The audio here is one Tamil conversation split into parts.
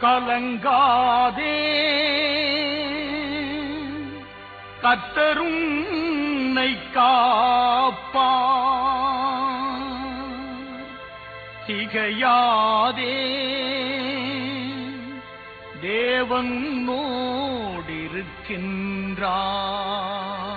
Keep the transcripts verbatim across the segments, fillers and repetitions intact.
கலங்காதே கர்த்தர் உன்னை காப்பார். திகையாதே தேவன் உன்னோடிருக்கின்றார்.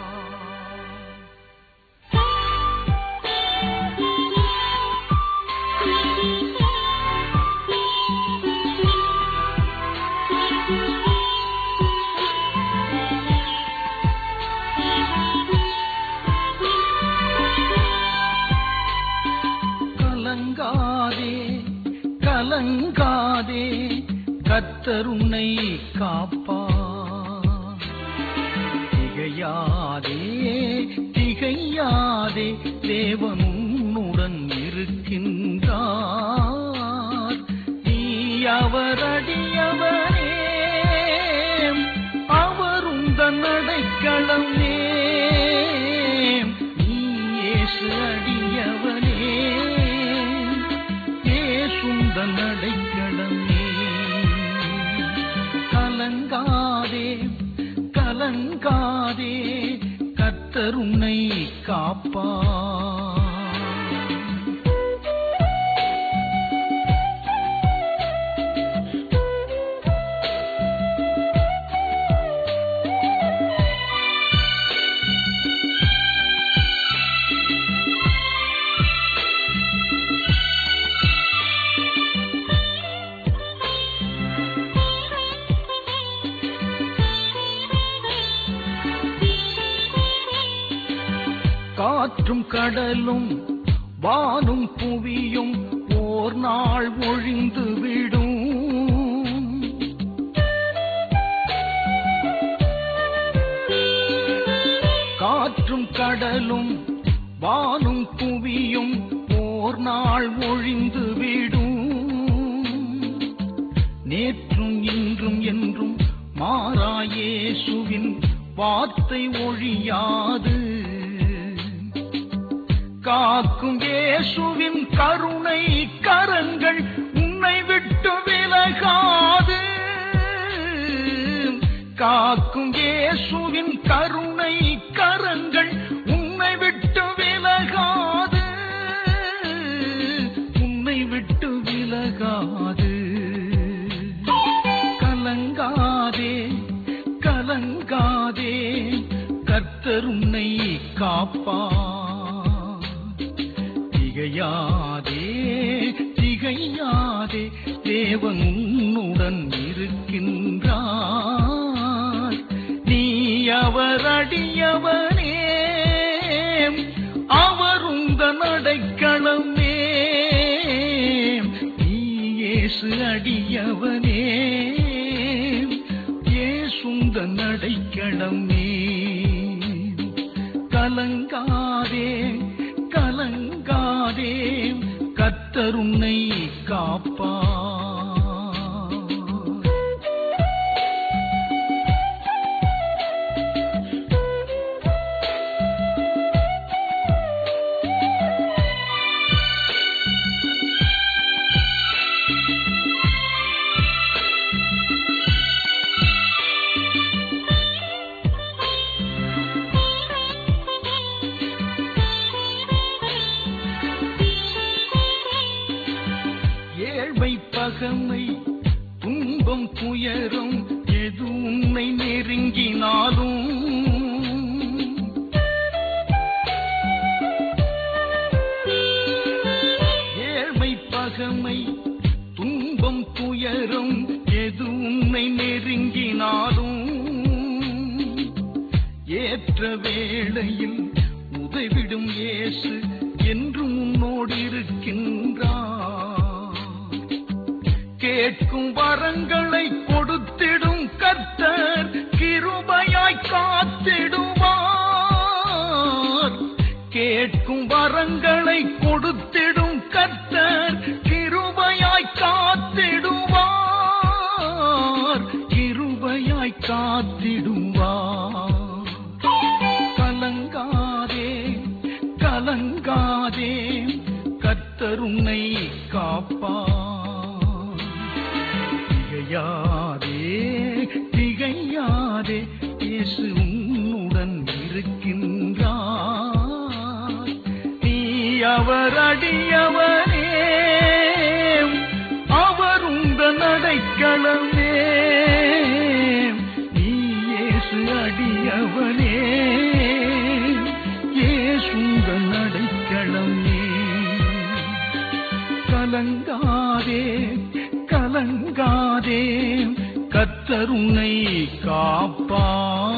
கலங்காதே கலங்காதே கர்த்தர் உன்னை காப்பார். திகையாதே திகையாதே தேவன் உன்னுடன் இருக்கின்றார். நீ அவரடியவனே, அவர் உந்தன் அடைக்கலமே. நீ இயேசு அடியவனே, இயேசுந்தன் அடைக்கலமே. கலங்காதே கலங்காதே கர்த்தர் உன்னை காப்பார். காற்றும் கடலும் வானும் புவியும் ஓர் நாள் ஒழிந்து விடும். காற்றும் கடலும் வானும் புவியும் ஓர் நாள் ஒழிந்து விடும். நேற்றும் இன்றும் என்றும் மாறா இயேசுவின் வார்த்தை ஒழியாது. காக்கும் இயேசுவின் கருணை கரங்கள் உன்னை விட்டு விலகாது. காக்கும் இயேசுவின் கருணை கரங்கள் உன்னை விட்டு விலகாது, உன்னை விட்டு விலகாது. கலங்காதே கலங்காதே கர்த்தர் உன்னை காப்பார். திகையாதே திகையாதே தேவன் உன்னுடன் இருக்கின்றார். நீ அவர் அடியவனே, அவர் உந்தன் அடைக்கலமே. நீ இயேசு அடியவனே, இயேசுந்தன் அடைக்கலமே. கலங்காதே கலங்காதே கர்த்தர் உன்னை காப்பார். ஏழ்மை பகமை துன்பம் துயரம் எது உன்னை நெருங்கினாலும், ஏழ்மை பகமை துன்பம் துயரம் எது உன்னை நெருங்கினாலும், ஏற்ற வேளையில் உதவிடும் இயேசு என்றும் உன்னோடு இருக்கின்றார். கேட்கும் வரங்களை கொடுத்திடும் கர்த்தர் கிருபையாய் காத்திடுவார். கேட்கும் வரங்களை கொடுத்திடும் கர்த்தர் கிருபையாய் காத்திடுவார், கிருபையாய் காத்திடுவார். கலங்காதே கலங்காதே கர்த்தர் உன்னை காப்பார். அஞ்சாதே திகையாதே, இயேசு உன்னுடன் இருக்கின்றார். நீ அவர் அடியவனே, அவர் உந்தன் அடைக்கலமே. நீ இயேசு அடியவனே, இயேசு உந்தன் அடைக்கலமே. கலங்காதே கலங்காதே, கர்த்தர் உன்னை காப்பார்.